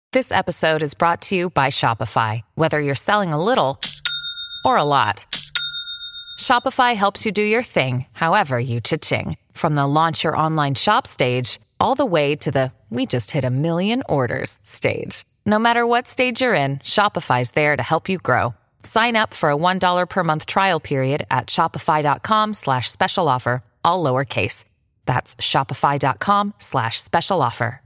This episode is brought to you by Shopify. Whether you're selling a little or a lot, Shopify helps you do your thing, however you cha-ching. From the launch your online shop stage, all the way to the we just hit 1 million orders stage. No matter what stage you're in, Shopify's there to help you grow. Sign up for a $1 per month trial period at shopify.com/special offer, all lowercase. That's shopify.com/special offer.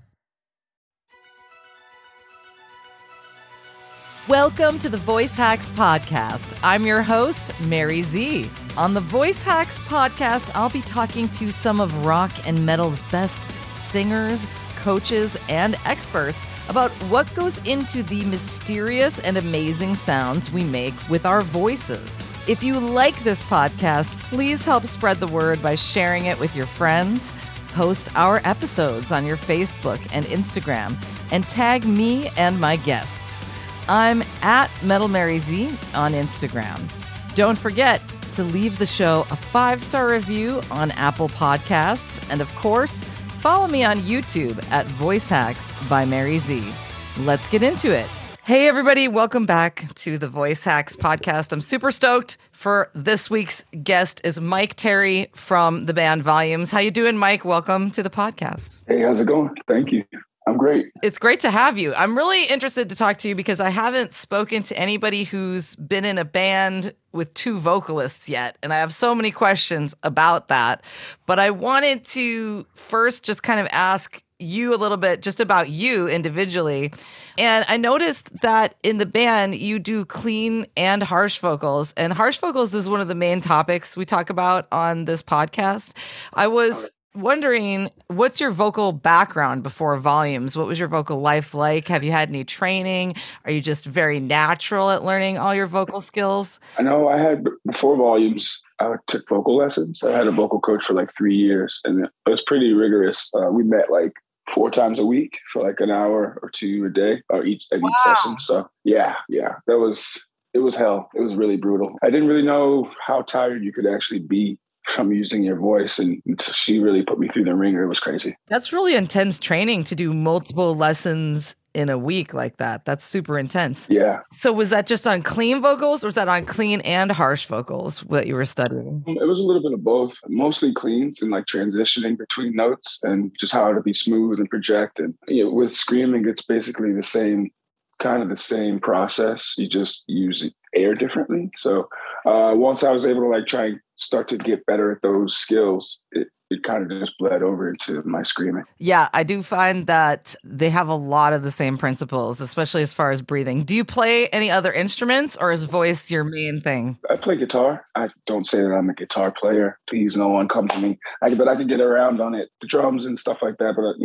Welcome to the Voice Hacks Podcast. I'm your host, Mary Z. On the Voice Hacks Podcast, I'll be talking to some of rock and metal's best singers, coaches, and experts about what goes into the mysterious and amazing sounds we make with our voices. If you like this podcast, please help spread the word by sharing it with your friends. Post our episodes on your Facebook and Instagram, and tag me and my guests. I'm at Metal Mary Z on Instagram. Don't forget to leave the show a 5-star review on Apple Podcasts. And of course, follow me on YouTube at Voice Hacks by Mary Z. Let's get into it. Hey, everybody. Welcome back to the Voice Hacks Podcast. I'm super stoked for this week's guest is Mike Terry from the band Volumes. How you doing, Mike? Welcome to the podcast. Hey, how's it going? Thank you. I'm great. It's great to have you. I'm really interested to talk to you because I haven't spoken to anybody who's been in a band with 2 vocalists yet. And I have so many questions about that. But I wanted to first just kind of ask you a little bit just about you individually. And I noticed that in the band, you do clean and harsh vocals. And harsh vocals is one of the main topics we talk about on this podcast. I was wondering, what's your vocal background before Volumes? What was your vocal life like? Have you had any training? Are you just very natural at learning all your vocal skills? I know I had, before Volumes, I took vocal lessons. I had a vocal coach for like 3 years, and it was pretty rigorous. We met like 4 times a week for like an hour or 2 a day, or each session. So yeah, it was hell. It was really brutal. I didn't really know how tired you could actually be from using your voice, and she really put me through the ringer. It was crazy. That's really intense training to do multiple lessons in a week like that. That's super intense. Yeah. So was that just on clean vocals, or was that on clean and harsh vocals that you were studying? It was a little bit of both, mostly cleans and like transitioning between notes and just how to be smooth and project. And with screaming, it's basically the same process. You just use air differently. So once I was able to like try and start to get better at those skills, it kind of just bled over into my screaming. Yeah, I do find that they have a lot of the same principles, especially as far as breathing. Do you play any other instruments, or is voice your main thing? I play guitar. I don't say that I'm a guitar player. Please, no one come to me. But I can get around on it, the drums and stuff like that. But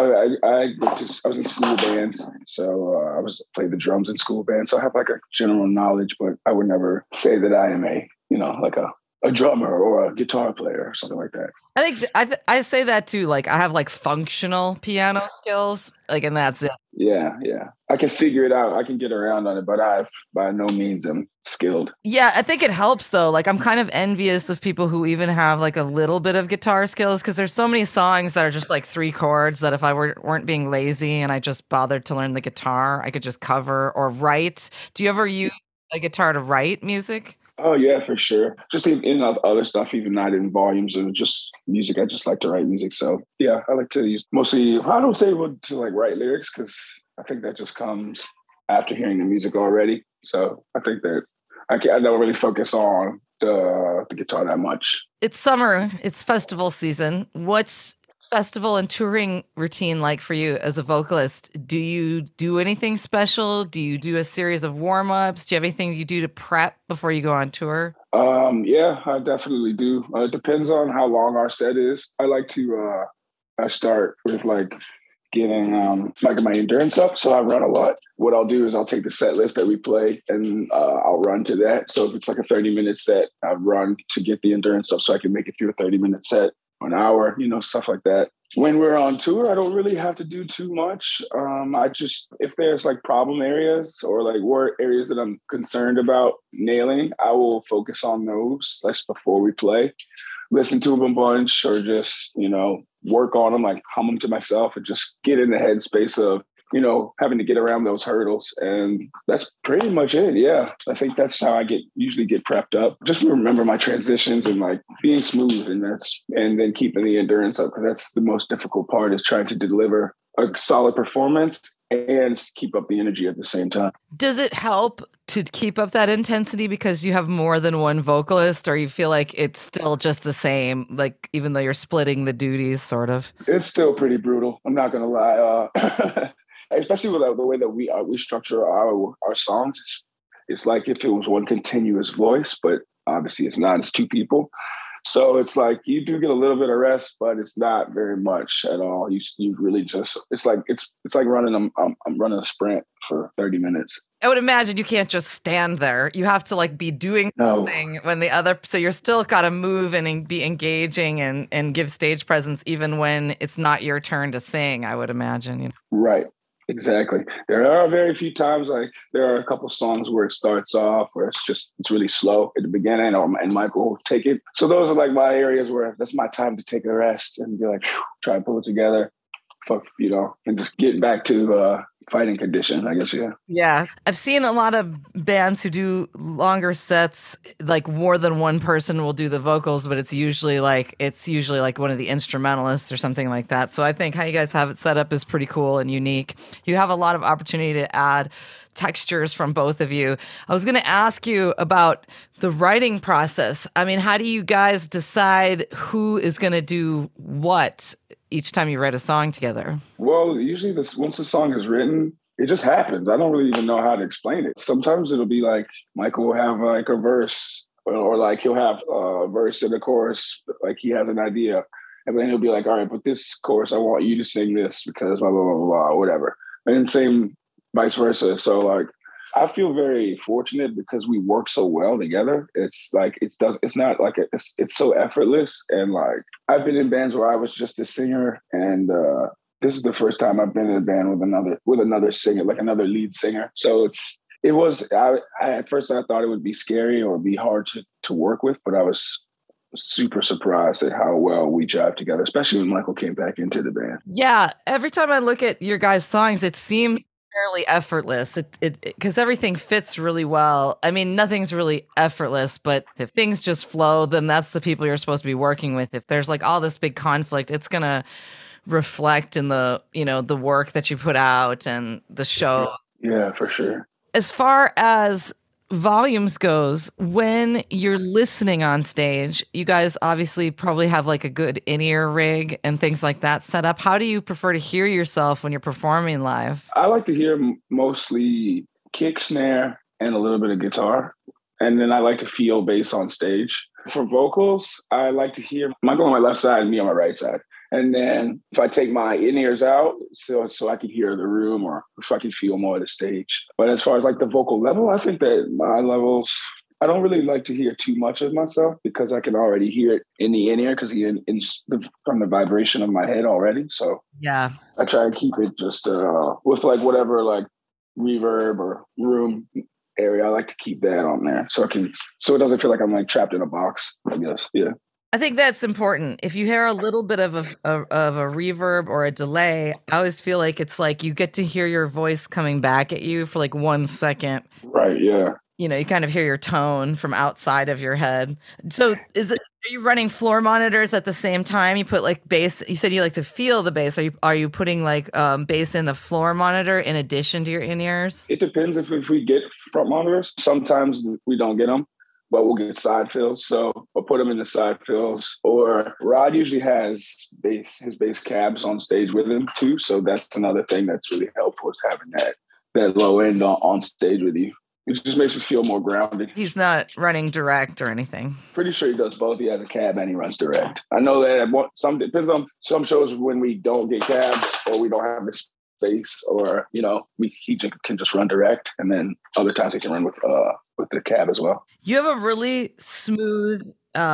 I was in school bands, so I played the drums in school bands. So I have like a general knowledge, but I would never say that I am a drummer or a guitar player or something like that. I think I say that too. Like I have like functional piano skills, like, and that's it. Yeah. I can figure it out. I can get around on it, but I by no means am skilled. Yeah, I think it helps though. Like I'm kind of envious of people who even have like a little bit of guitar skills, because there's so many songs that are just like 3 chords that if I weren't being lazy and I just bothered to learn the guitar, I could just cover or write. Do you ever use a guitar to write music? Oh, yeah, for sure. Just in other stuff, even not in Volumes or just music. I just like to write music. So, yeah, I like to use mostly, I don't say to like write lyrics, because I think that just comes after hearing the music already. So I think that I don't really focus on the guitar that much. It's summer. It's festival season. What's festival and touring routine like for you as a vocalist? Do you do anything special? Do you do a series of warm-ups? Do you have anything you do to prep before you go on tour? Yeah, I definitely do. It depends on how long our set is. I like to I start with like getting like my endurance up. So I run a lot. What I'll do is I'll take the set list that we play and I'll run to that. So if it's like a 30-minute set, I run to get the endurance up so I can make it through a 30-minute set, an hour, stuff like that. When we're on tour, I don't really have to do too much. If there's like problem areas or like work areas that I'm concerned about nailing, I will focus on those like before we play. Listen to them a bunch or just, work on them, like hum them to myself and just get in the headspace of having to get around those hurdles. And that's pretty much it. Yeah. I think that's how I usually get prepped up. Just remember my transitions and like being smooth, and then keeping the endurance up, because that's the most difficult part, is trying to deliver a solid performance and keep up the energy at the same time. Does it help to keep up that intensity because you have more than one vocalist, or you feel like it's still just the same, like even though you're splitting the duties sort of? It's still pretty brutal. I'm not going to lie. Especially with the way that we structure our songs. It's like if it was one continuous voice, but obviously it's not. It's two people. So it's like you do get a little bit of rest, but it's not very much at all. You really just, it's like running I'm running a sprint for 30 minutes. I would imagine you can't just stand there. You have to like be doing something so you're still got to move and be engaging and give stage presence even when it's not your turn to sing, I would imagine. Right. Exactly. There are very few times, like there are a couple songs where it starts off where it's really slow at the beginning, and Michael will take it. So those are like my areas where that's my time to take a rest and be like, try and pull it together, and just get back to fighting condition, I guess. Yeah. Yeah. I've seen a lot of bands who do longer sets, like more than one person will do the vocals, but it's usually like one of the instrumentalists or something like that. So I think how you guys have it set up is pretty cool and unique. You have a lot of opportunity to add textures from both of you. I was going to ask you about the writing process. I mean, how do you guys decide who is going to do what each time you write a song together? Well, usually once the song is written, it just happens. I don't really even know how to explain it. Sometimes it'll be like Michael will have like a verse, or like he'll have a verse and a chorus, like he has an idea. And then he'll be like, all right, but this chorus, I want you to sing this because blah, blah, blah, blah, whatever. And then same vice versa. So like, I feel very fortunate because we work so well together. It's like, it's not like it's so effortless. And like, I've been in bands where I was just a singer, and this is the first time I've been in a band with another singer, like another lead singer. So at first I thought it would be scary or be hard to work with, but I was super surprised at how well we jive together, especially when Michael came back into the band. Yeah. Every time I look at your guys' songs, it seems fairly effortless. Because everything fits really well. I mean, nothing's really effortless, but if things just flow, then that's the people you're supposed to be working with. If there's like all this big conflict, it's going to reflect in the work that you put out and the show. Yeah, for sure. As far as volumes goes, when you're listening on stage, you guys obviously probably have like a good in-ear rig and things like that set up. How do you prefer to hear yourself when you're performing live? I like to hear mostly kick, snare, and a little bit of guitar. And then I like to feel bass on stage. For vocals, I like to hear Michael on my left side and me on my right side. And then if I take my in-ears out, so I can hear the room, or if I can feel more of the stage. But as far as like the vocal level, I think that my levels, I don't really like to hear too much of myself because I can already hear it in the in-ear from the vibration of my head already. So yeah, I try to keep it just with like whatever like reverb or room area. I like to keep that on there so it doesn't feel like I'm like trapped in a box, I guess. Yeah. I think that's important. If you hear a little bit of a reverb or a delay, I always feel like it's like you get to hear your voice coming back at you for like 1 second. Right, yeah. You kind of hear your tone from outside of your head. So are you running floor monitors at the same time? You put like bass, you said you like to feel the bass. Are you putting like bass in the floor monitor in addition to your in-ears? It depends if we get front monitors. Sometimes we don't get them, but we'll get side fills. So we'll put them in the side fills. Or Rod usually has his bass cabs on stage with him too. So that's another thing that's really helpful, is having that low end on stage with you. It just makes you feel more grounded. He's not running direct or anything. Pretty sure he does both. He has a cab and he runs direct. I know that depends on some shows when we don't get cabs or we don't have the space, or he can just run direct, and then other times he can run with the cab as well. You have a really smooth,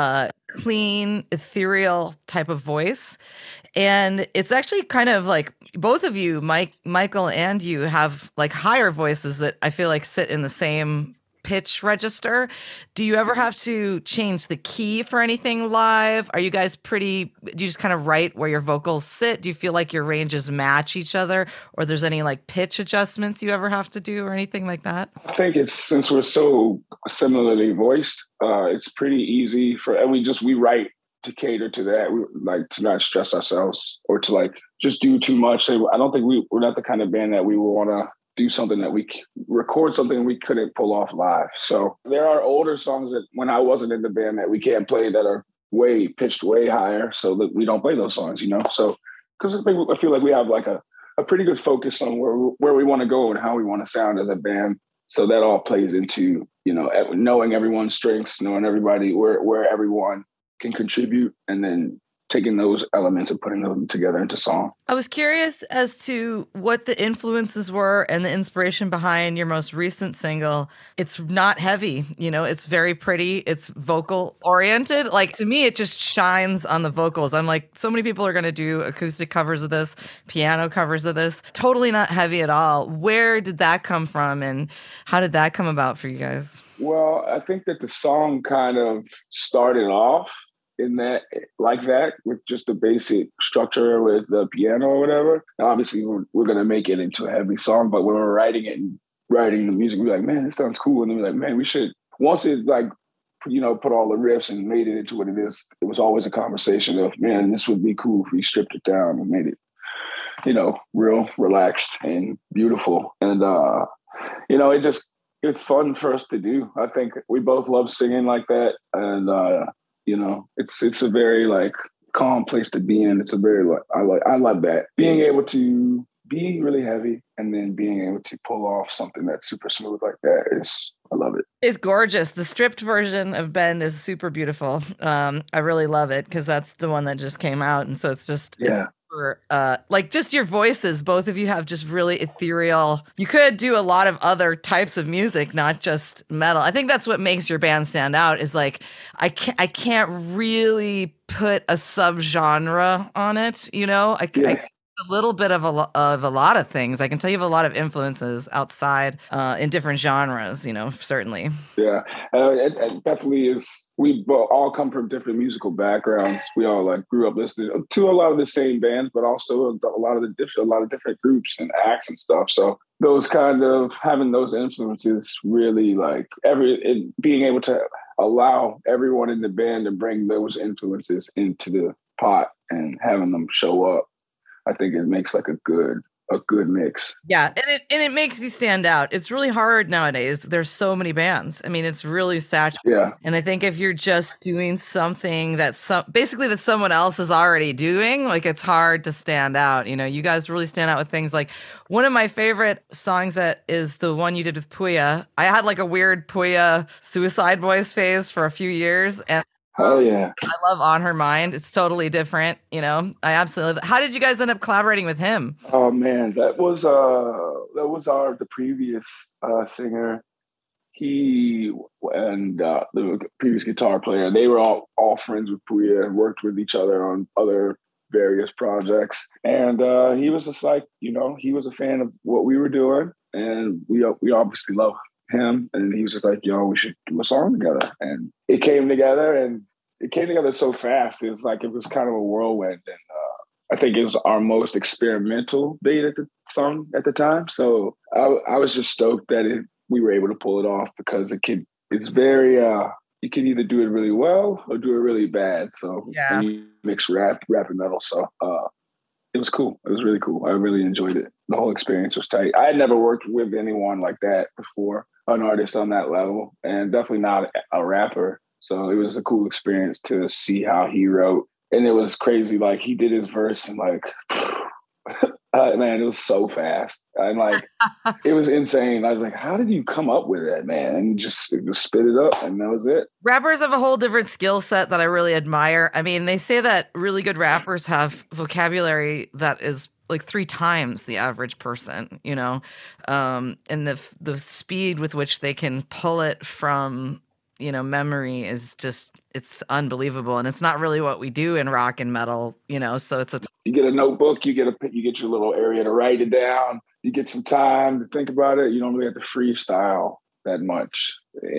clean, ethereal type of voice, and it's actually kind of like both of you, Michael and you, have like higher voices that I feel like sit in the same pitch register. Do you ever have to change the key for anything live? Are you guys do you just kind of write where your vocals sit? Do you feel like your ranges match each other, or there's any like pitch adjustments you ever have to do or anything like that? I think since we're so similarly voiced, it's pretty easy and we write to cater to that. We like to not stress ourselves or to like just do too much. I don't think we're not the kind of band that we will want to do something that we record something we couldn't pull off live. So there are older songs that when I wasn't in the band that we can't play that are pitched way higher, so that we don't play those songs, So because I feel like we have like a pretty good focus on where we want to go and how we want to sound as a band. So that all plays into, knowing everyone's strengths, knowing everybody where everyone can contribute, and then taking those elements and putting them together into song. I was curious as to what the influences were and the inspiration behind your most recent single. It's not heavy, it's very pretty. It's vocal oriented. Like, to me, it just shines on the vocals. I'm like, so many people are going to do acoustic covers of this, piano covers of this. Totally not heavy at all. Where did that come from, and how did that come about for you guys? Well, I think that the song kind of started off like that with just the basic structure with the piano or whatever. And obviously we're going to make it into a heavy song, but when we're writing it and writing the music, we're like, man, this sounds cool. And then we're like, man, we should, once it like, put all the riffs and made it into what it is, it was always a conversation of, man, this would be cool if we stripped it down and made it, real relaxed and beautiful. And, it's fun for us to do. I think we both love singing like that. And, it's a very like calm place to be in. It's a very I love that. Being able to be really heavy and then being able to pull off something that's super smooth like that I love it. It's gorgeous. The stripped version of Bend is super beautiful. I really love it because that's the one that just came out, and so it's just like just your voices. Both of you have just really ethereal. You could do a lot of other types of music, not just metal. I think that's what makes your band stand out. Is like I can't really put a subgenre on it. I a little bit of a lot of things. I can tell you have a lot of influences outside in different genres, certainly. Yeah, it definitely is. We all come from different musical backgrounds. We all like grew up listening to a lot of the same bands, but also a lot of different groups and acts and stuff. So those kind of having those influences really like being able to allow everyone in the band to bring those influences into the pot and having them show up. I think it makes like a good mix. Yeah, and it makes you stand out. It's really hard nowadays. There's so many bands. I mean, it's really saturated. Yeah. And I think if you're just doing something that someone else is already doing, like it's hard to stand out. You guys really stand out with things like one of my favorite songs that is the one you did with Puya. I had like a weird Puya Suicide Boys phase for a few years, and oh yeah, I love On Her Mind. It's totally different, I absolutely. How did you guys end up collaborating with him? Oh man, that was the previous singer. He and the previous guitar player. They were all friends with Puya and worked with each other on other various projects. And he was just like, he was a fan of what we were doing, and we obviously love him, and he was just like, we should do a song together. And it came together so fast. It was kind of a whirlwind. And I think it was our most experimental date at the time. So I was just stoked that we were able to pull it off, because it's very, you can either do it really well or do it really bad. So yeah. When you mix rap and metal. So it was cool. It was really cool. I really enjoyed it. The whole experience was tight. I had never worked with anyone like that before, an artist on that level, and definitely not a rapper. So it was a cool experience to see how he wrote. And it was crazy. Like, he did his verse and like, man, it was so fast. And like, it was insane. I was like, how did you come up with that, man? And just spit it up, and that was it. Rappers have a whole different skill set that I really admire. I mean, they say that really good rappers have vocabulary that is like 3 times the average person, and the speed with which they can pull it from, memory is just, it's unbelievable. And it's not really what we do in rock and metal, so you get a notebook, you get your little area to write it down, you get some time to think about it. You don't really have to freestyle that much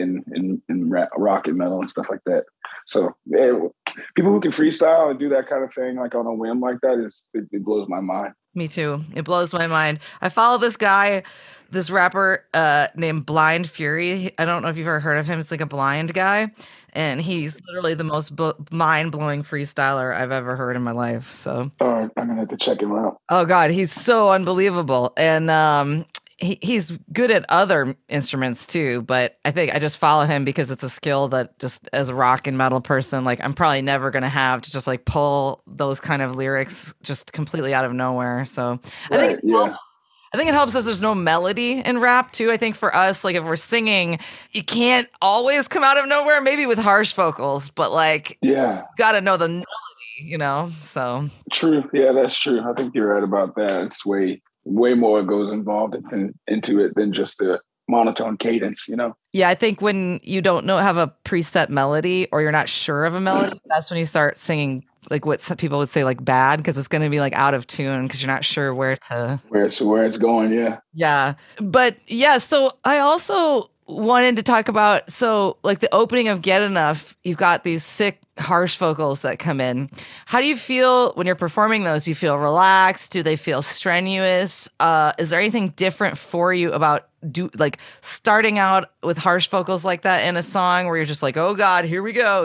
in rock and metal and stuff like that. So people who can freestyle and do that kind of thing like on a whim like that it blows my mind. Me too. It blows my mind. I follow this guy, this rapper named Blind Fury. I don't know if you've ever heard of him. It's like a blind guy, and he's literally the most mind-blowing freestyler I've ever heard in my life. So, all right, I'm gonna have to check him out. Oh God, he's so unbelievable, and he's good at other instruments too. But I think I just follow him because it's a skill that just as a rock and metal person, like I'm probably never gonna have to just like pull those kind of lyrics just completely out of nowhere. So I think it helps. I think it helps us. There's no melody in rap too. I think for us, like if we're singing, you can't always come out of nowhere. Maybe with harsh vocals, but like got to know the melody, So true. Yeah, that's true. I think you're right about that. It's way more goes involved into it than just the monotone cadence, Yeah, I think when you don't have a preset melody or you're not sure of a melody, that's when you start singing like what some people would say like bad, because it's going to be like out of tune because you're not sure where it's going. Yeah. But yeah, so I also wanted to talk about, so like the opening of Get Enough, you've got these sick harsh vocals that come in. How do you feel when you're performing those? Do you feel relaxed? Do they feel strenuous? Is there anything different for you about starting out with harsh vocals like that in a song where you're just like, oh God, here we go?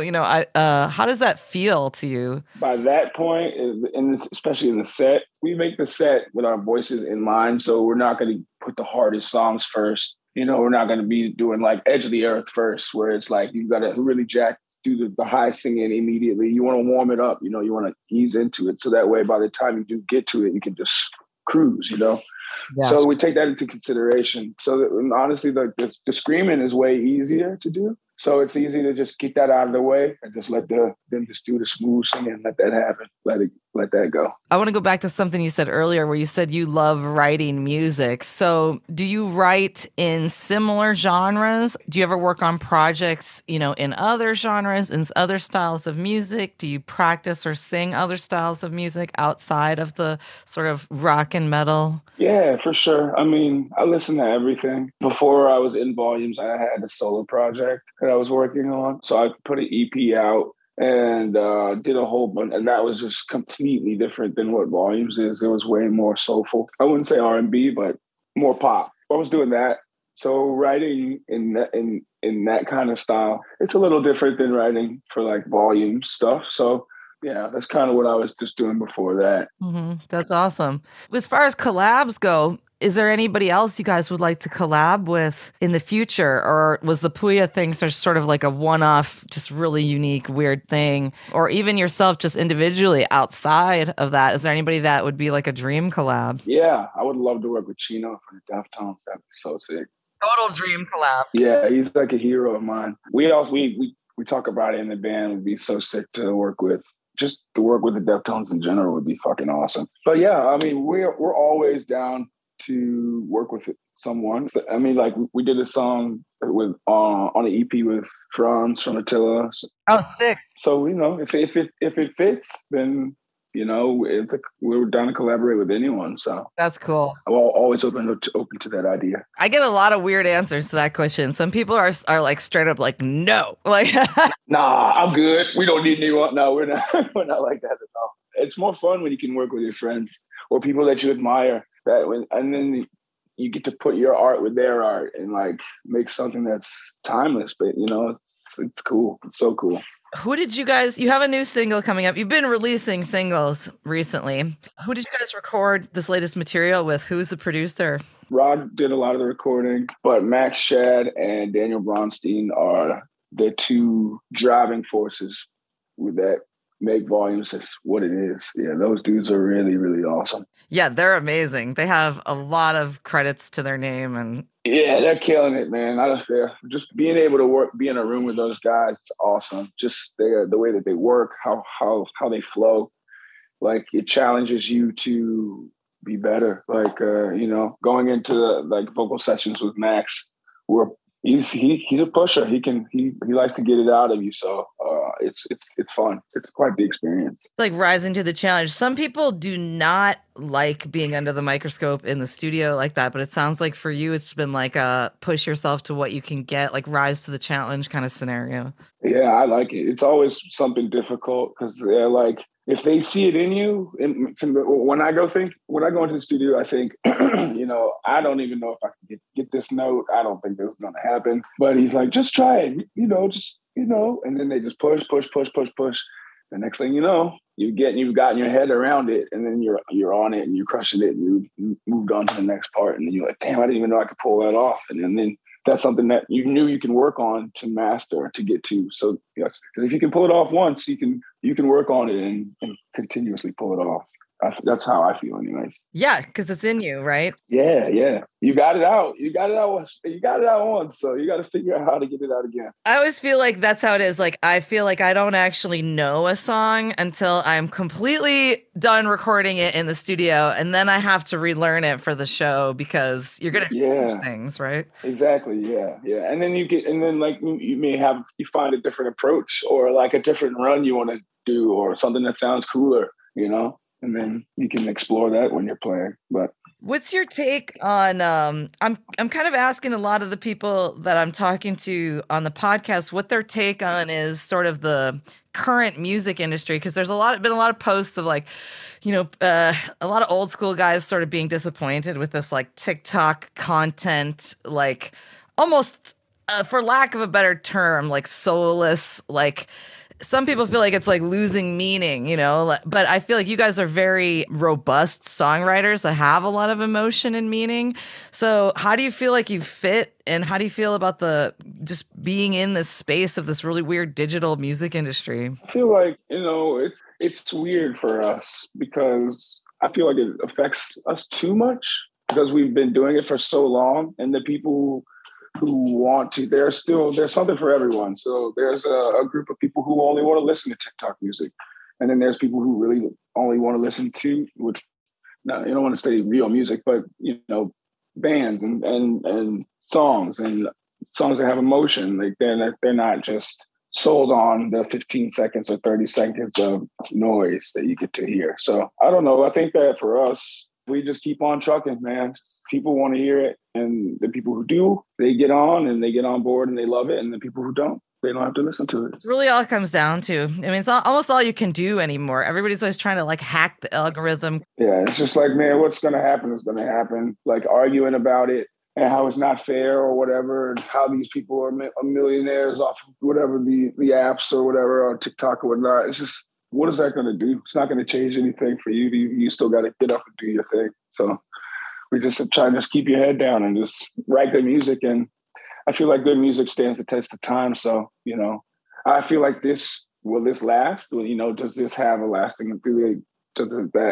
How does that feel to you? By that point, and especially in the set, we make the set with our voices in mind. So we're not going to put the hardest songs first. We're not going to be doing like Edge of the Earth first, where it's like you've got to really do the high singing immediately. You want to warm it up, you want to ease into it. So that way, by the time you do get to it, you can just cruise, Yeah. So we take that into consideration. So that, honestly, the screaming is way easier to do. So it's easy to just get that out of the way and just let them just do the smooth singing, let that happen, let that go. I want to go back to something you said earlier where you said you love writing music. So do you write in similar genres? Do you ever work on projects, in other genres, in other styles of music? Do you practice or sing other styles of music outside of the sort of rock and metal? Yeah, for sure. I mean, I listen to everything. Before I was in Volumes, I had a solo project that I was working on. So I put an EP out and did a whole bunch, and that was just completely different than what Volumes is. It was way more soulful. I wouldn't say R&B, but more pop. I was doing that. So writing in that kind of style, it's a little different than writing for like volume stuff. So yeah, that's kind of what I was just doing before that. Mm-hmm. That's awesome. As far as collabs go, is there anybody else you guys would like to collab with in the future? Or was the Puya thing sort of like a one-off, just really unique, weird thing? Or even yourself just individually outside of that? Is there anybody that would be like a dream collab? Yeah, I would love to work with Chino for the Deftones. That'd be so sick. Total dream collab. Yeah, he's like a hero of mine. We talk about it in the band. It would be so sick to work with. Just to work with the Deftones in general would be fucking awesome. But yeah, I mean, we're always down to work with someone. I mean, like we did a song with on an EP with Franz from Attila. Oh, sick! So if it fits, then we're down to collaborate with anyone. So that's cool. I'm always open to that idea. I get a lot of weird answers to that question. Some people are like straight up like no, like nah, I'm good. We don't need anyone. No, we're not. We're not like that at all. It's more fun when you can work with your friends or people that you admire. And then you get to put your art with their art and like make something that's timeless. But it's cool. It's so cool. Who did you have a new single coming up. You've been releasing singles recently. Who did you guys record this latest material with? Who's the producer? Rod did a lot of the recording, but Max Shad and Daniel Bronstein are the two driving forces with that. Make Volumes is what it is. Yeah, those dudes are really, really awesome. Yeah, they're amazing. They have a lot of credits to their name, and yeah, they're killing it, man. Just being able to be in a room with those guys, it's awesome. Just the way that they work, how they flow, like it challenges you to be better. Like going into the vocal sessions with Max, we're he's a pusher. He likes to get it out of you. So it's fun. It's quite the experience. Like rising to the challenge. Some people do not like being under the microscope in the studio like that, but it sounds like for you, it's been like a push yourself to what you can get, like rise to the challenge kind of scenario. Yeah, I like it. It's always something difficult because they're like, if they see it in you, when I go into the studio, I think, I don't even know if I can get this note. I don't think this is going to happen. But he's like, just try it, and then they just push. The next thing you know, you've gotten your head around it, and then you're on it and you're crushing it, and you moved on to the next part, and then you're like, damn, I didn't even know I could pull that off, and then that's something that you knew you can work on to master, to get to. So, because if you can pull it off once, you can work on it and continuously pull it off. That's how I feel, anyways. Yeah, because it's in you, right? Yeah. You got it out. You got it out once, so you got to figure out how to get it out again. I always feel like that's how it is. Like, I feel like I don't actually know a song until I'm completely done recording it in the studio, and then I have to relearn it for the show because you're gonna change things, right? Exactly. Yeah. And then you find a different approach or like a different run you want to do or something that sounds cooler, and then you can explore that when you're playing. But what's your take on I'm kind of asking a lot of the people that I'm talking to on the podcast what their take on is sort of the current music industry, because there's been a lot of posts of like, a lot of old school guys sort of being disappointed with this like TikTok content, like almost for lack of a better term, like soulless, like some people feel like it's like losing meaning, but I feel like you guys are very robust songwriters that have a lot of emotion and meaning. So how do you feel like you fit, and how do you feel about just being in this space of this really weird digital music industry? I feel like, it's weird for us because I feel like it affects us too much because we've been doing it for so long, and the people who want to, there's something for everyone. So there's a group of people who only want to listen to TikTok music. And then there's people who really only want to listen to, you don't want to say real music, but, bands and songs that have emotion. Like they're not just sold on the 15 seconds or 30 seconds of noise that you get to hear. So I don't know. I think that for us, we just keep on trucking, man. People want to hear it. And the people who do, they get on and they get on board and they love it. And the people who don't, they don't have to listen to it. It's really all it comes down to. I mean, it's almost all you can do anymore. Everybody's always trying to like hack the algorithm. Yeah, it's just like, man, what's going to happen is going to happen. Like arguing about it and how it's not fair or whatever, and how these people are millionaires off of whatever the apps or whatever, or TikTok or whatnot. It's just, what is that going to do? It's not going to change anything for you. You still got to get up and do your thing. So we just try to just keep your head down and just write good music. And I feel like good music stands the test of time. So, I feel like will this last? Well, does this have a lasting, does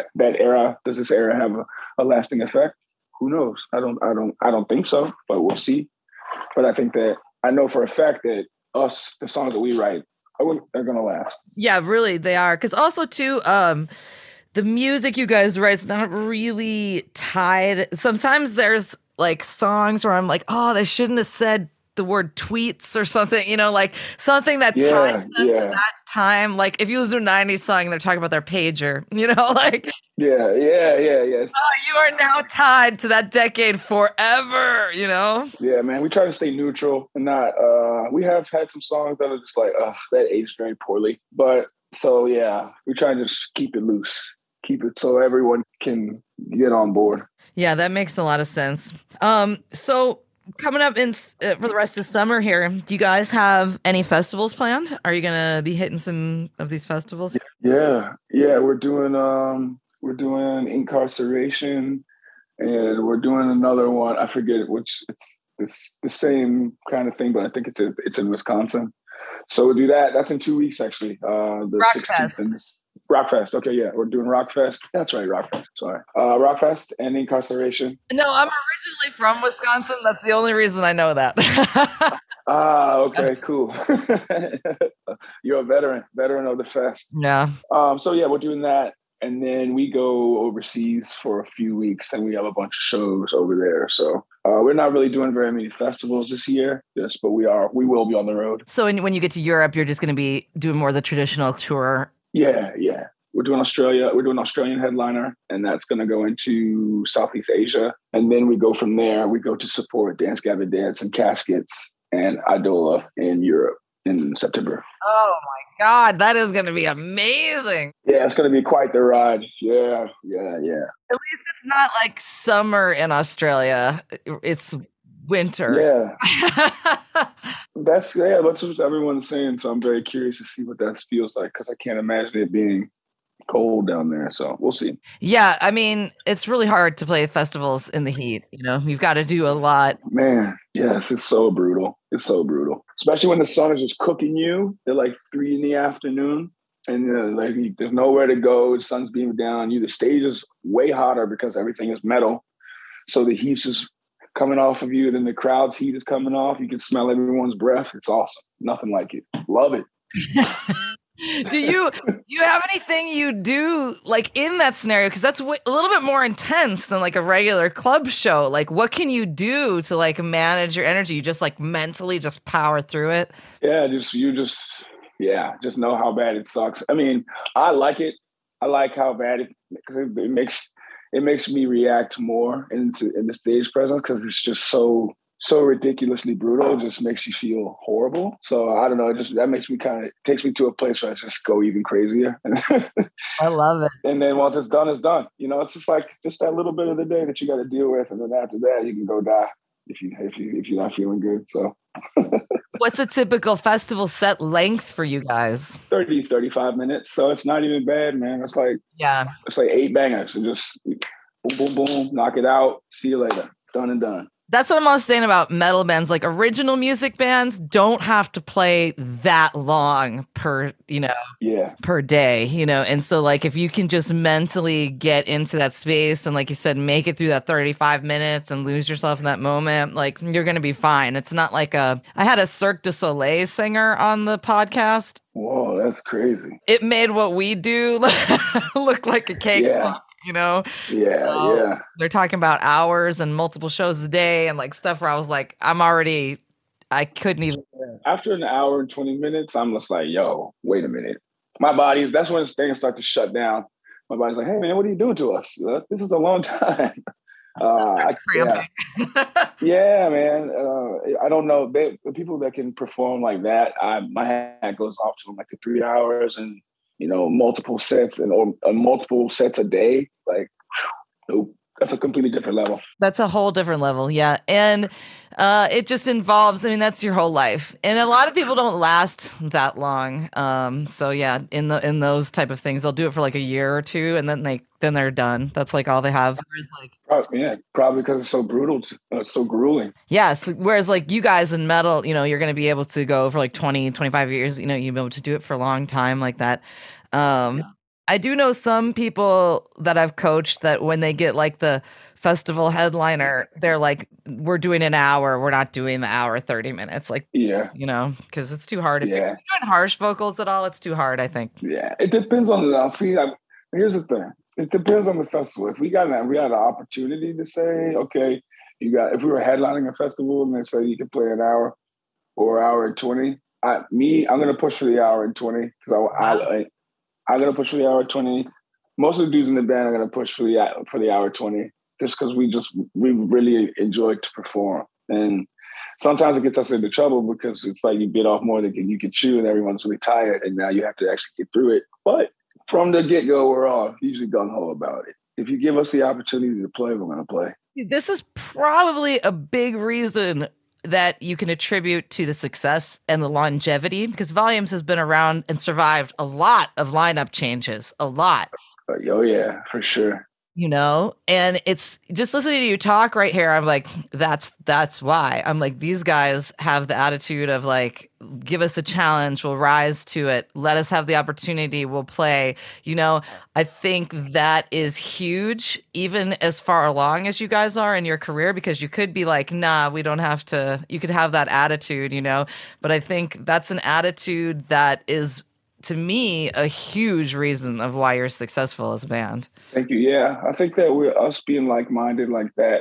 this era have a lasting effect? Who knows? I don't think so, but we'll see. But I think that I know for a fact that the songs that we write, they're going to last. Yeah, really, they are. Because also, too, the music you guys write is not really tied. Sometimes there's like songs where I'm like, oh, they shouldn't have said the word tweets or something, like something that ties them to that time. Like if you listen to a 90s song and they're talking about their pager, like. Yeah. Oh, you are now tied to that decade forever, Yeah, man, we try to stay neutral and not, we have had some songs that are just like, that aged very poorly. But so, yeah, we try to just keep it loose. Keep it so everyone can get on board. Yeah, that makes a lot of sense. So coming up for the rest of summer here, do you guys have any festivals planned? Are you going to be hitting some of these festivals? Yeah. We're doing Incarceration, and we're doing another one. I forget which. It's the same kind of thing, but I think it's in Wisconsin. So we'll do that. That's in 2 weeks, actually. The 16th. Rockfest. Okay, yeah. We're doing Rockfest. That's right, Rockfest. Sorry. Rockfest and Incarceration. No, I'm originally from Wisconsin. That's the only reason I know that. Okay, cool. You're a veteran of the fest. Yeah. So yeah, we're doing that. And then we go overseas for a few weeks and we have a bunch of shows over there. So We're not really doing very many festivals this year, yes, but we will be on the road. So when you get to Europe, you're just going to be doing more of the traditional tour. Yeah. We're doing Australia. We're doing Australian headliner, and that's going to go into Southeast Asia. And then we go from there. We go to support Dance Gavin Dance and Caskets and Idola in Europe in September. Oh my God, that is going to be amazing. Yeah, it's going to be quite the ride. Yeah. At least it's not like summer in Australia. It's winter. Yeah. That's what everyone's saying. So I'm very curious to see what that feels like, because I can't imagine it being cold down there. So we'll see. Yeah, I mean, it's really hard to play festivals in the heat. You've got to do a lot. Man, yes, it's so brutal. It's so brutal, especially when the sun is just cooking you at like 3 p.m. and like there's nowhere to go. The sun's beaming down on you. The stage is way hotter because everything is metal, so the heat's just coming off of you. Then the crowd's heat is coming off. You can smell everyone's breath. It's awesome. Nothing like it. Love it. Do you have anything you do like in that scenario? Because that's a little bit more intense than like a regular club show. Like, what can you do to like manage your energy? You just like mentally just power through it. Yeah, just know how bad it sucks. I mean, I like it. I like how bad it makes me react more in the stage presence, because it's just so ridiculously brutal. It just makes you feel horrible. So I don't know. That takes me to a place where I just go even crazier. I love it. And then once it's done, it's done. It's just like that little bit of the day that you got to deal with, and then after that, you can go die if you're not feeling good. So. What's a typical festival set length for you guys? 30, 35 minutes. So it's not even bad, man. It's like 8 bangers and just boom, boom, boom, knock it out. See you later. Done and done. That's what I'm always saying about metal bands. Like original music bands don't have to play that long per day, And so like, if you can just mentally get into that space and like you said, make it through that 35 minutes and lose yourself in that moment, like you're going to be fine. It's not like I had a Cirque du Soleil singer on the podcast. Whoa, that's crazy. It made what we do look like a cakewalk. Yeah. They're talking about hours and multiple shows a day and like stuff where I was like, I couldn't even. After an hour and 20 minutes, I'm just like, yo, wait a minute. That's when things start to shut down. My body's like, hey man, what are you doing to us? This is a long time. Yeah, man. I don't know. The people that can perform like that, my hat goes off to them, like the 3 hours and, multiple sets or multiple sets a day. Like, nope. That's a completely different level. That's a whole different level. Yeah. And it just involves, that's your whole life. And a lot of people don't last that long. So yeah, in those type of things, they'll do it for like a year or two and then they're done. That's like all they have. Probably because it's so brutal, so grueling. Yeah. So, whereas like you guys in metal, you're going to be able to go for like 20, 25 years, you'll be able to do it for a long time like that. I do know some people that I've coached that when they get like the festival headliner, they're like, we're doing an hour. We're not doing the hour, 30 minutes. Like, because it's too hard. If you're doing harsh vocals at all, it's too hard, I think. Yeah, it depends on here's the thing. It depends on the festival. If we had an opportunity to say, okay, if we were headlining a festival and they say you can play an hour or hour and 20, I'm going to push for the hour and 20 because I'm going to push for the hour 20. Most of the dudes in the band are going to push for the hour 20 just because we really enjoy to perform. And sometimes it gets us into trouble because it's like you bit off more than you can chew and everyone's really tired and now you have to actually get through it. But from the get-go, we're all usually gung-ho about it. If you give us the opportunity to play, we're going to play. This is probably a big reason that you can attribute to the success and the longevity, because Volumes has been around and survived a lot of lineup changes, a lot. Oh yeah, for sure. And it's just listening to you talk right here. I'm like, that's why. I'm like, these guys have the attitude of like, give us a challenge, we'll rise to it. Let us have the opportunity, we'll play. I think that is huge, even as far along as you guys are in your career, because you could be like, nah, we don't have to. You could have that attitude, But I think that's an attitude that is, to me, a huge reason of why you're successful as a band. Thank you. Yeah, I think that us being like-minded like that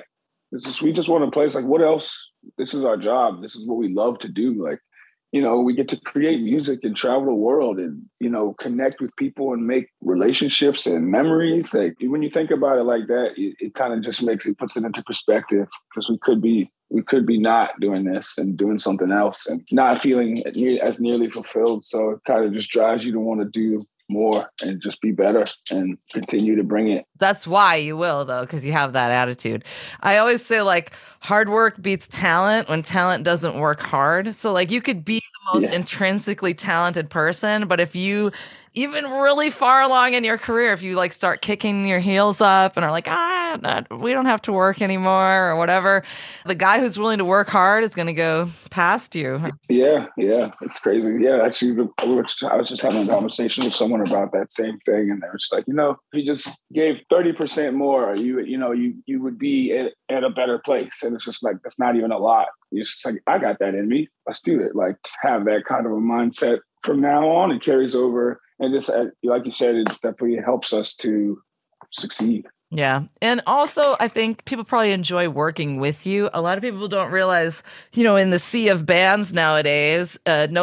We just want a place like, what else? This is our job. This is what we love to do. Like, we get to create music and travel the world and, connect with people and make relationships and memories. Like when you think about it like that, it kind of just puts it into perspective, because we could be not doing this and doing something else and not feeling as nearly fulfilled. So it kind of just drives you to want to do more and just be better and continue to bring it. That's why you will, though, because you have that attitude. I always say, like, hard work beats talent when talent doesn't work hard. So, like, you could be the most intrinsically talented person, but if you even really far along in your career, if you like start kicking your heels up and are like, we don't have to work anymore or whatever, the guy who's willing to work hard is going to go past you. Yeah, it's crazy. Yeah, actually, I was just having a conversation with someone about that same thing, and they were just like, if you just gave 30% more, you would be at a better place. And it's just like, that's not even a lot. It's just like, I got that in me. Let's do it. Like, have that kind of a mindset from now on. It carries over. And this, like you said, it definitely helps us to succeed. Yeah. And also, I think people probably enjoy working with you. A lot of people don't realize, in the sea of bands nowadays,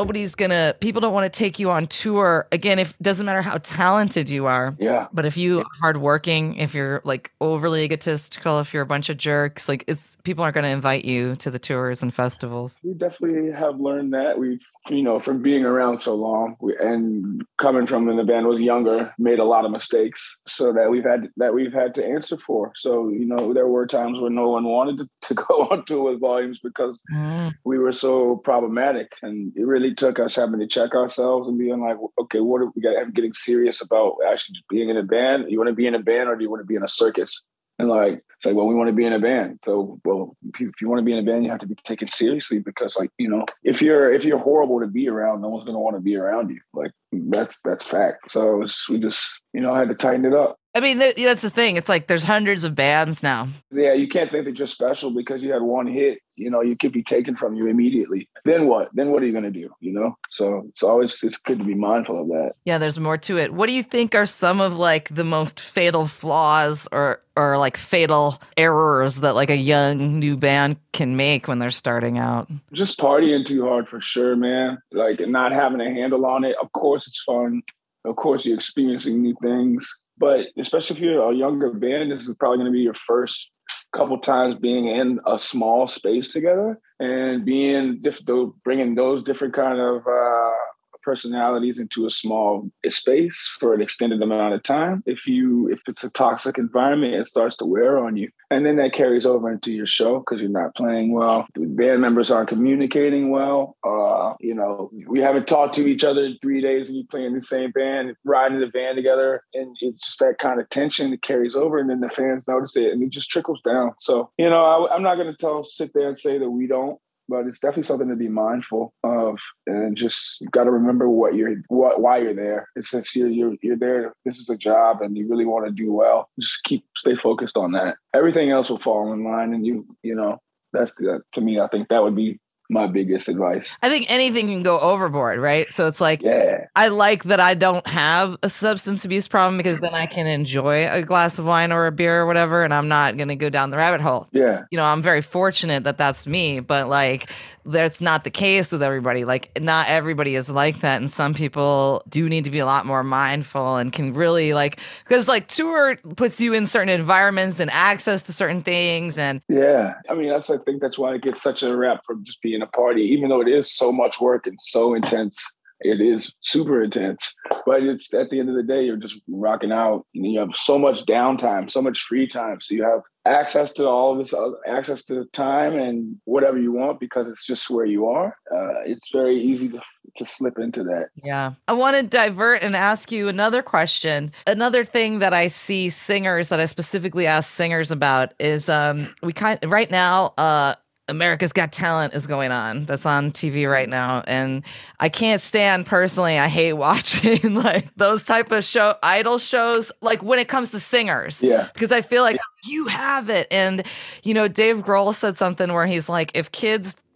people don't want to take you on tour. Again, it doesn't matter how talented you are. Yeah. But if you are hardworking, if you're like overly egotistical, if you're a bunch of jerks, like people aren't going to invite you to the tours and festivals. We definitely have learned that. We've, from being around so long and coming from when the band was younger, made a lot of mistakes so that we've had to answer for. So, there were times when no one wanted to go on tour with Volumes because we were so problematic. And it really took us having to check ourselves and being like, okay, what are we got? Getting serious about actually just being in a band. You want to be in a band or do you want to be in a circus? And it's like, well, we want to be in a band. So, well, if you want to be in a band, you have to be taken seriously because, if you're horrible to be around, no one's going to want to be around you. Like, that's fact. So we just, had to tighten it up. I mean, that's the thing. It's like there's hundreds of bands now. Yeah, you can't think they're just special because you had one hit. You could be taken from you immediately. Then what? Then what are you going to do? So it's good to be mindful of that. Yeah, there's more to it. What do you think are some of like the most fatal flaws or like fatal errors that like a young new band can make when they're starting out? Just partying too hard for sure, man. Like not having a handle on it. Of course, it's fun. Of course, you're experiencing new things. But especially if you're a younger band, this is probably going to be your first couple times being in a small space together and bringing those different kind of personalities into a small space for an extended amount of time. If it's a toxic environment, it starts to wear on you. And then that carries over into your show because you're not playing well. The band members aren't communicating well. We haven't talked to each other in 3 days and you play in the same band, riding the van together. And it's just that kind of tension that carries over. And then the fans notice it and it just trickles down. So, I'm not going to sit there and say that we don't. But it's definitely something to be mindful of, and just you got to remember why you're there. It's that you're there. This is a job, and you really want to do well. Just stay focused on that. Everything else will fall in line, and that's to me. I think that would be my biggest advice. I think anything can go overboard, right? So it's like, yeah. I like that I don't have a substance abuse problem because then I can enjoy a glass of wine or a beer or whatever, and I'm not going to go down the rabbit hole. Yeah. I'm very fortunate that that's me, but like, that's not the case with everybody. Like, not everybody is like that. And some people do need to be a lot more mindful and can really because tour puts you in certain environments and access to certain things. And yeah, I mean, I think that's why it gets such a rap from just being a party, even though it is so much work and so intense. It is super intense, but it's at the end of the day, you're just rocking out and you have so much downtime, so much free time. So you have access to all of this, access to time and whatever you want because it's just where you are. It's very easy to slip into that. Yeah. I want to divert and ask you another question. Another thing that I see singers that I specifically ask singers about is right now, America's Got Talent is going on. That's on TV right now. And I can't stand personally. I hate watching those type of idol shows, when it comes to singers. Yeah. Because I feel like you have it. And, Dave Grohl said something where he's like, if kids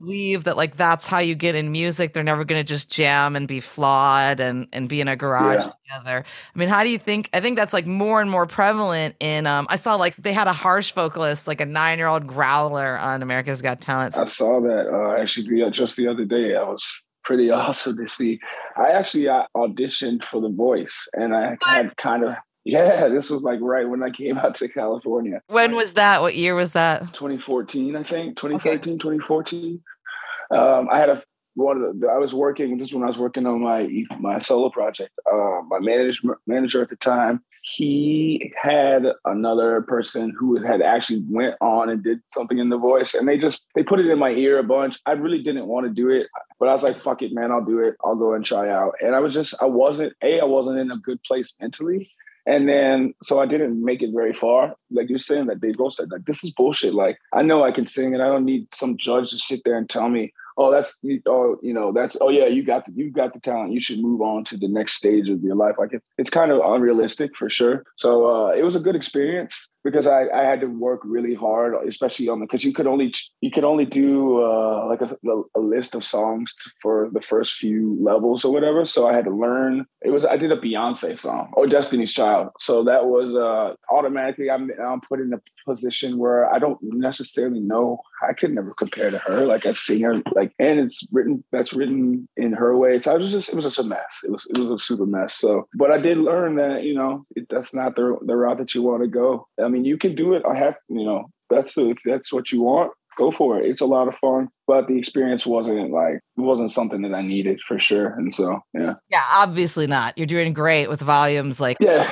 believe that like that's how you get in music. They're never going to just jam and be flawed and be in a garage together. I mean, how do you think? I think that's like more and more prevalent in. I saw like they had a harsh vocalist, like a 9-year-old growler on America's Got Talent. I saw that actually just the other day. I was pretty awesome to see. I actually auditioned for The Voice, and I had kind of. Yeah, this was like right when I came out to California. When was that? What year was that? 2014, I think. 2013, 2014. I had I was working, this is when I was working on my solo project. My manager at the time, he had another person who had actually went on and did something in The Voice, and they put it in my ear a bunch. I really didn't want to do it, but I was like, fuck it, man, I'll do it. I'll go and try out. And I wasn't in a good place mentally. And then, so I didn't make it very far. Like you're saying that Dave Grohl said, like, this is bullshit. Like, I know I can sing and I don't need some judge to sit there and tell me, you got the talent. You should move on to the next stage of your life. Like it's kind of unrealistic for sure. So it was a good experience because I had to work really hard, especially because you could only do like a list of songs for the first few levels or whatever. So I had to learn. I did a Beyonce song or Destiny's Child. So that was automatically I'm put in a position where I don't necessarily know. I could never compare to her. Like I sing her and that's written in her way. So it was just a mess. It was a super mess. So, but I did learn that, that's not the route that you want to go. I mean, you can do it. If that's what you want, go for it. It's a lot of fun, but the experience wasn't something that I needed for sure. And so, yeah. Yeah, obviously not. You're doing great with volumes. Yeah,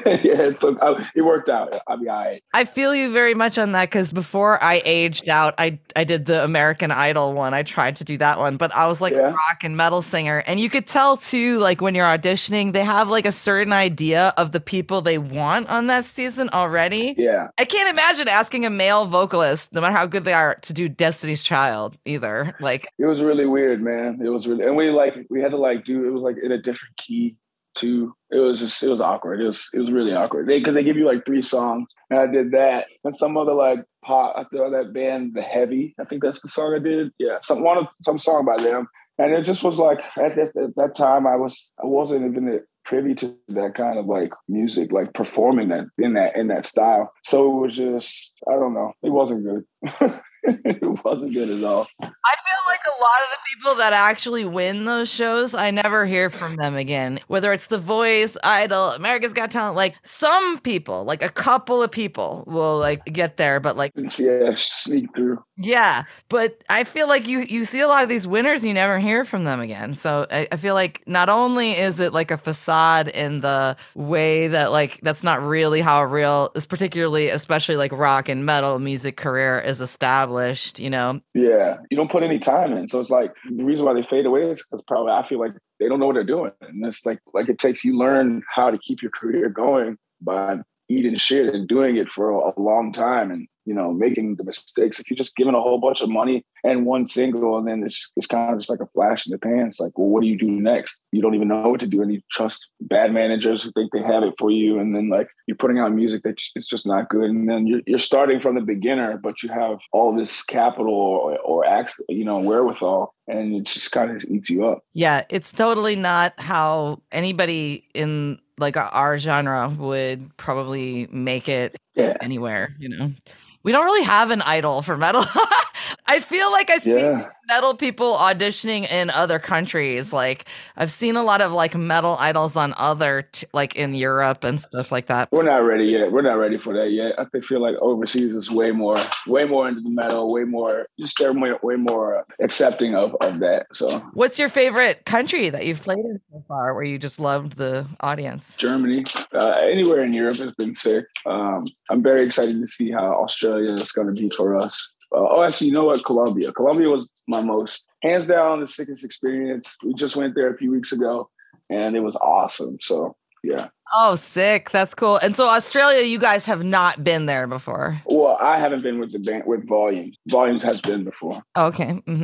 it worked out. I'll be all right. I feel you very much on that because before I aged out, I did the American Idol one. I tried to do that one, but I was like a rock and metal singer. And you could tell too, like when you're auditioning, they have like a certain idea of the people they want on that season already. Yeah. I can't imagine asking a male vocalist, no matter how good they are, to do Destiny's Child either. Like it was really weird, man. It was really, and we had to do it was like in a different key too. It was awkward. It was really awkward. Because they give you like 3 songs, and I did that, and some other like pop. I thought that band, The Heavy. I think that's the song I did. Yeah, some song by them, and it just was like at that time I wasn't even privy to that kind of like music, like performing that in that style. So it was just, I don't know. It wasn't good. It wasn't good at all. I feel like a lot of the people that actually win those shows, I never hear from them again. Whether it's The Voice, Idol, America's Got Talent, like some people, like a couple of people will like get there, but like sneak through. Yeah, but I feel like you see a lot of these winners, you never hear from them again. So I feel like not only is it like a facade in the way that like that's not really how a real, particularly especially like rock and metal music career is established. Yeah, you don't put any time in, so it's like the reason why they fade away is because probably I feel like they don't know what they're doing, and it's like it takes you learn how to keep your career going by eating shit and doing it for a long time, and making the mistakes. If you're just giving a whole bunch of money and one single, and then it's kind of just like a flash in the pan. It's like, well, what do you do next? You don't even know what to do, and you trust bad managers who think they have it for you, and then like you're putting out music that it's just not good, and then you're starting from the beginner, but you have all this capital or wherewithal, and it just kind of eats you up. Yeah, it's totally not how anybody in like our genre would probably make it anywhere, We don't really have an idol for metal. I feel like I see metal people auditioning in other countries. Like I've seen a lot of like metal idols on like in Europe and stuff like that. We're not ready yet. We're not ready for that yet. I feel like overseas is way more into the metal, way more accepting of that. So what's your favorite country that you've played in so far where you just loved the audience? Germany. Anywhere in Europe has been sick. I'm very excited to see how Australia is going to be for us. Actually, you know what? Colombia. Colombia was my most, hands down, the sickest experience. We just went there a few weeks ago, and it was awesome. So, yeah. Oh, sick. That's cool. And so Australia, you guys have not been there before? Well, I haven't been with the band, with Volumes. Volumes has been before. Okay. Mm-hmm.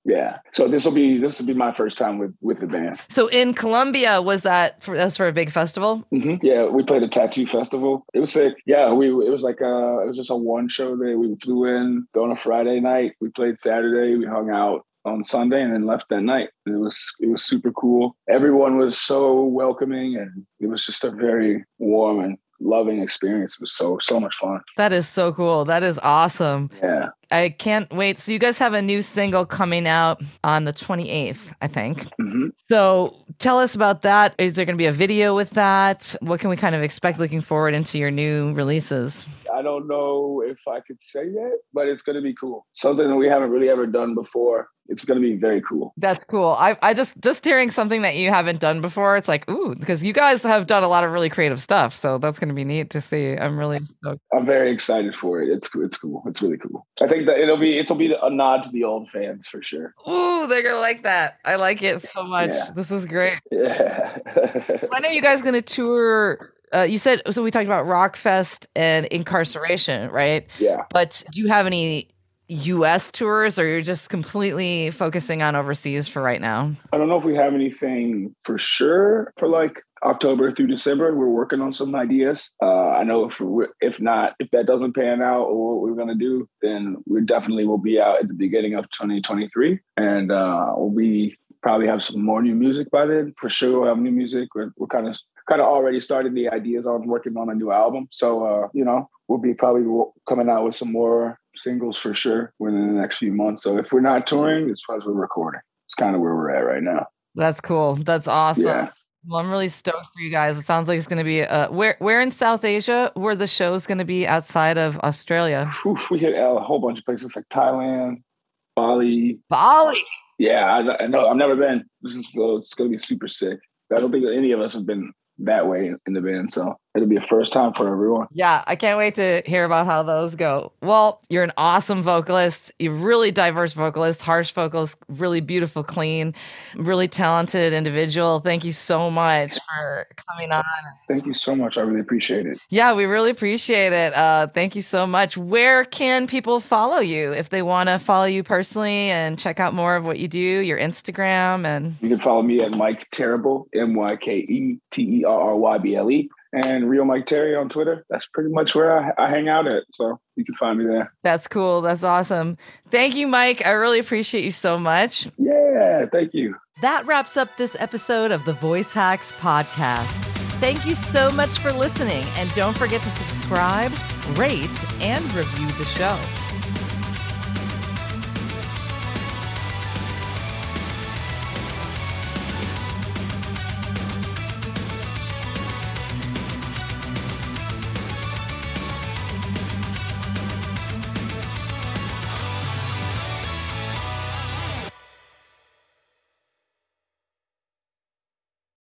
Yeah. So this will be my first time with the band. So in Colombia, was that for a big festival? Mm-hmm. Yeah, we played a tattoo festival. It was sick. Yeah, it was just a one show day. We flew in on a Friday night. We played Saturday. We hung out on Sunday and then left that night. It was super cool. Everyone was so welcoming, and it was just a very warm and loving experience. It was so much fun. That is so cool. That is awesome. Yeah. I can't wait. So you guys have a new single coming out on the 28th, I think. Mm-hmm. So tell us about that. Is there going to be a video with that? What can we kind of expect looking forward into your new releases? I don't know if I could say yet, but it's going to be cool. Something that we haven't really ever done before. It's going to be very cool. That's cool. I just hearing something that you haven't done before, it's like, ooh, because you guys have done a lot of really creative stuff. So that's going to be neat to see. I'm really stoked. I'm very excited for it. It's cool. It's really cool. I think that it'll be a nod to the old fans for sure. Ooh, they're going to like that. I like it so much. Yeah. This is great. Yeah. When are you guys going to tour? You said, so we talked about Rockfest and Incarceration, right? Yeah. But do you have any U.S. tours, or you're just completely focusing on overseas for right now? I don't know if we have anything for sure for like October through December. We're working on some ideas. I know if that doesn't pan out or what we're going to do, then we definitely will be out at the beginning of 2023. And we probably have some more new music by then. For sure we'll have new music. We're kind of already started the ideas on working on a new album. So, we'll be probably coming out with some more singles for sure within the next few months. So if we're not touring, it's because we're recording. It's kind of where we're at right now. That's cool. That's awesome. Yeah. Well, I'm really stoked for you guys. It sounds like it's going to be where in South Asia were the shows going to be outside of Australia? We hit a whole bunch of places like Thailand, Bali. Yeah, I know. I've never been. It's going to be super sick. I don't think that any of us have been that way in the band, so it'll be a first time for everyone. Yeah, I can't wait to hear about how those go. Well, you're an awesome vocalist. You're really diverse vocalist, harsh vocals, really beautiful, clean, really talented individual. Thank you so much for coming on. Thank you so much. I really appreciate it. Yeah, we really appreciate it. Thank you so much. Where can people follow you if they want to follow you personally and check out more of what you do, your Instagram? And you can follow me at Mike Terrible, MykeTerryble. And Real Mike Terry on Twitter. That's pretty much where I hang out at. So you can find me there. That's cool. That's awesome. Thank you, Mike. I really appreciate you so much. Yeah, thank you. That wraps up this episode of the Voice Hacks podcast. Thank you so much for listening. And don't forget to subscribe, rate, and review the show.